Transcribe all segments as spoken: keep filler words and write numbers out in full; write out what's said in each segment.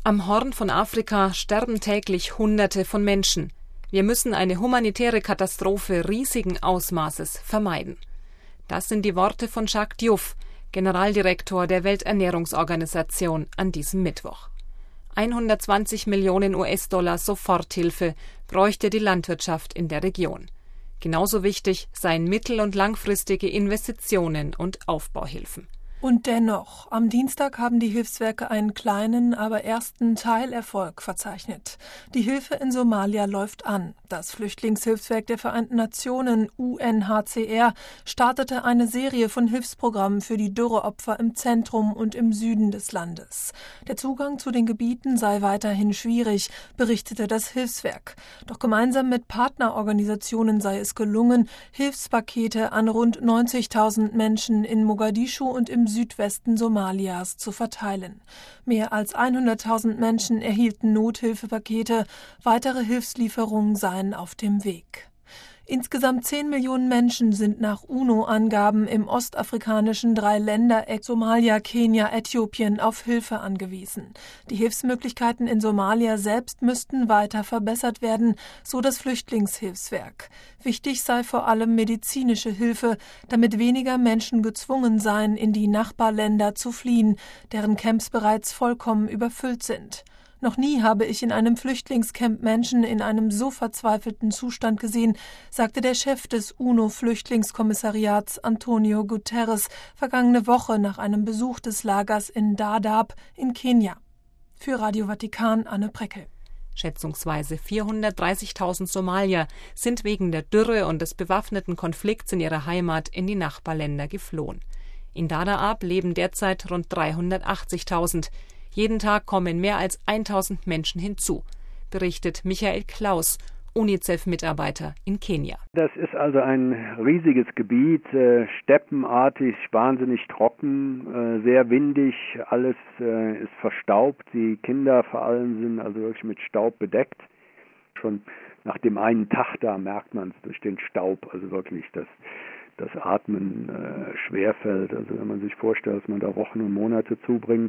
Am Horn von Afrika sterben täglich Hunderte von Menschen. Wir müssen eine humanitäre Katastrophe riesigen Ausmaßes vermeiden. Das sind die Worte von Jacques Diouf, Generaldirektor der Welternährungsorganisation, an diesem Mittwoch. hundertzwanzig Millionen U S-Dollar Soforthilfe bräuchte die Landwirtschaft in der Region. Genauso wichtig seien mittel- und langfristige Investitionen und Aufbauhilfen. Und dennoch, am Dienstag haben die Hilfswerke einen kleinen, aber ersten Teilerfolg verzeichnet. Die Hilfe in Somalia läuft an. Das Flüchtlingshilfswerk der Vereinten Nationen, U N H C R, startete eine Serie von Hilfsprogrammen für die Dürreopfer im Zentrum und im Süden des Landes. Der Zugang zu den Gebieten sei weiterhin schwierig, berichtete das Hilfswerk. Doch gemeinsam mit Partnerorganisationen sei es gelungen, Hilfspakete an rund neunzigtausend Menschen in Mogadischu und im Südwesten Somalias zu verteilen. Mehr als hunderttausend Menschen erhielten Nothilfepakete, weitere Hilfslieferungen seien auf dem Weg. Insgesamt zehn Millionen Menschen sind nach UNO-Angaben im ostafrikanischen Dreiländereck Somalia, Kenia, Äthiopien auf Hilfe angewiesen. Die Hilfsmöglichkeiten in Somalia selbst müssten weiter verbessert werden, so das Flüchtlingshilfswerk. Wichtig sei vor allem medizinische Hilfe, damit weniger Menschen gezwungen seien, in die Nachbarländer zu fliehen, deren Camps bereits vollkommen überfüllt sind. Noch nie habe ich in einem Flüchtlingscamp Menschen in einem so verzweifelten Zustand gesehen, sagte der Chef des UNO-Flüchtlingskommissariats Antonio Guterres vergangene Woche nach einem Besuch des Lagers in Dadaab in Kenia. Für Radio Vatikan, Anne Preckel. Schätzungsweise vierhundertdreißigtausend Somalier sind wegen der Dürre und des bewaffneten Konflikts in ihrer Heimat in die Nachbarländer geflohen. In Dadaab leben derzeit rund dreihundertachtzigtausend. Jeden Tag kommen mehr als tausend Menschen hinzu, berichtet Michael Klaus, UNICEF-Mitarbeiter in Kenia. Das ist also ein riesiges Gebiet, äh, steppenartig, wahnsinnig trocken, äh, sehr windig, alles äh, ist verstaubt, die Kinder vor allem sind also wirklich mit Staub bedeckt. Schon nach dem einen Tag da merkt man es durch den Staub, also wirklich, dass das Atmen äh, schwerfällt. Also wenn man sich vorstellt, dass man da Wochen und Monate zubringt,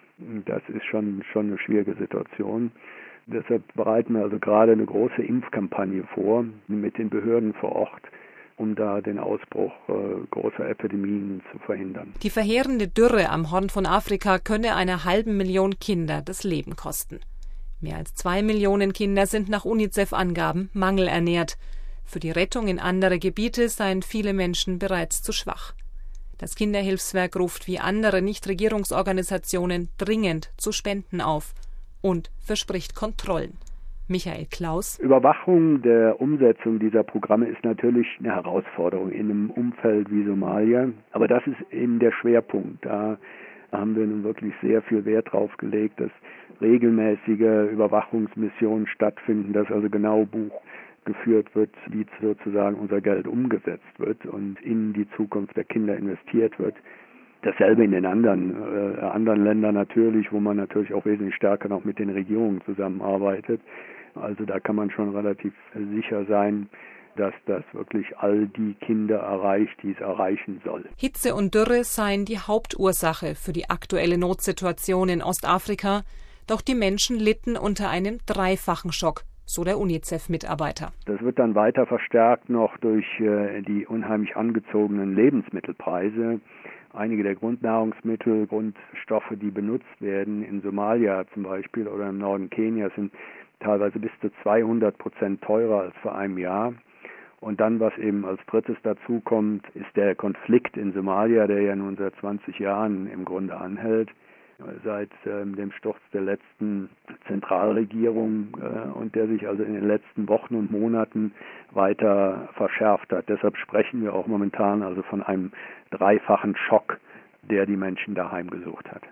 das ist schon, schon eine schwierige Situation. Deshalb bereiten wir also gerade eine große Impfkampagne vor mit den Behörden vor Ort, um da den Ausbruch äh, großer Epidemien zu verhindern. Die verheerende Dürre am Horn von Afrika könne einer halben Million Kinder das Leben kosten. Mehr als zwei Millionen Kinder sind nach UNICEF-Angaben mangelernährt. Für die Rettung in andere Gebiete seien viele Menschen bereits zu schwach. Das Kinderhilfswerk ruft wie andere Nichtregierungsorganisationen dringend zu Spenden auf und verspricht Kontrollen. Michael Klaus. Überwachung der Umsetzung dieser Programme ist natürlich eine Herausforderung in einem Umfeld wie Somalia. Aber das ist eben der Schwerpunkt. Da haben wir nun wirklich sehr viel Wert drauf gelegt, dass regelmäßige Überwachungsmissionen stattfinden, dass also genau Buch geführt wird, wie sozusagen unser Geld umgesetzt wird und in die Zukunft der Kinder investiert wird. Dasselbe in den anderen, äh, anderen Ländern natürlich, wo man natürlich auch wesentlich stärker noch mit den Regierungen zusammenarbeitet. Also da kann man schon relativ sicher sein, dass das wirklich all die Kinder erreicht, die es erreichen soll. Hitze und Dürre seien die Hauptursache für die aktuelle Notsituation in Ostafrika, doch die Menschen litten unter einem dreifachen Schock, so der UNICEF-Mitarbeiter. Das wird dann weiter verstärkt noch durch äh, die unheimlich angezogenen Lebensmittelpreise. Einige der Grundnahrungsmittel, Grundstoffe, die benutzt werden in Somalia zum Beispiel oder im Norden Kenias, sind teilweise bis zu zweihundert Prozent teurer als vor einem Jahr. Und dann, was eben als drittes dazu kommt, ist der Konflikt in Somalia, der ja nun seit zwanzig Jahren im Grunde anhält. Seit ähm, dem Sturz der letzten Zentralregierung äh, und der sich also in den letzten Wochen und Monaten weiter verschärft hat. Deshalb sprechen wir auch momentan also von einem dreifachen Schock, der die Menschen daheim gesucht hat.